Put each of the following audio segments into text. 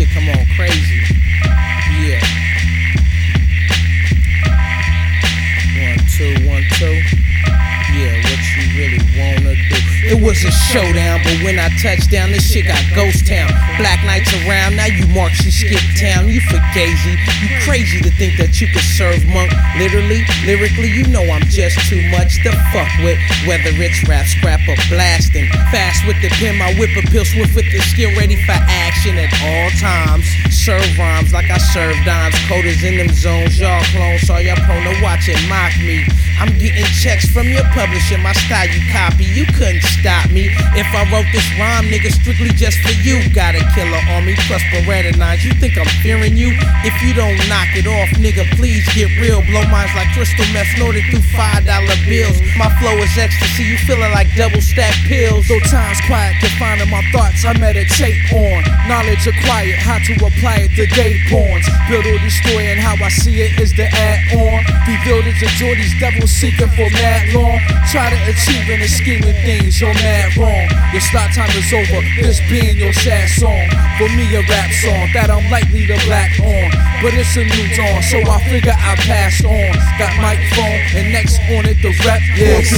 shit come on crazy. Yeah. 1, 2, 1, 2. Yeah, what you really wanna do? It was a showdown, but when I touched down, this shit got ghost town. Black nights around, now you marks, you skip town. You fugazi, you crazy to think that you could serve monk. Literally, lyrically, you know I'm just too much to fuck with. Whether it's rap, scrap, or blasting. Fast with the pen, my whip a pill swift with the skill, ready for action at all times. Serve rhymes like I serve dimes. Coders in them zones, y'all clones, saw y'all prone to watch it mock me. I'm getting checks from your publisher, my style you copy, you couldn't stop me. If I wrote this rhyme, nigga, strictly just for you. Got a killer on me, plus Beretta 9s. You think I'm fearing you? If you don't knock it off, nigga, please get real. Blow minds like crystal meth, snorted through $5 bills. My flow is ecstasy, you feeling like double stacked pills. Though time's quiet, defining my thoughts, I meditate on knowledge acquired, how to apply it to day pawns. Build all this story and how I see it is the add-on. Revealed as a joy, these devils seeking for mad long. Try to achieve and scheming things, you're mad wrong. Your start time is over, this being your sad song. For me a rap song that I'm likely to black on. But it's a new dawn, so I figure I pass on. Got microphone and next on it the rap is.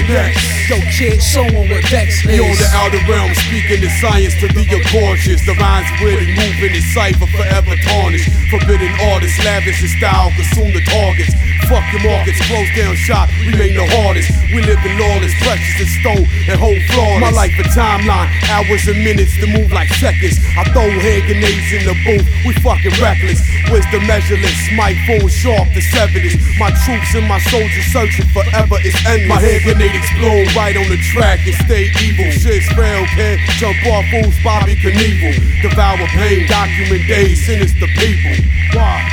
Yo kid, show 'em what Vex is. Beyond the outer realm, speaking the science to the unconscious. The rhymes really moving in cipher, forever tarnished. Forbidden artists, lavish in style, consume the targets. Fuck your markets, close down shop, remain the hardest. We live in lawless, precious as stone and hold flawless. My life a timeline, hours and minutes to move like seconds. I throw hand grenades in the booth, we fucking reckless. Wisdom measureless, my phone sharp to severness. My troops and my soldiers searching forever, it's endless. My hand grenade explode right on the track and stay evil. Shit's real, kid, jump off fools, Bobby Knievel. Devour pain, document days, sentence the people. Why?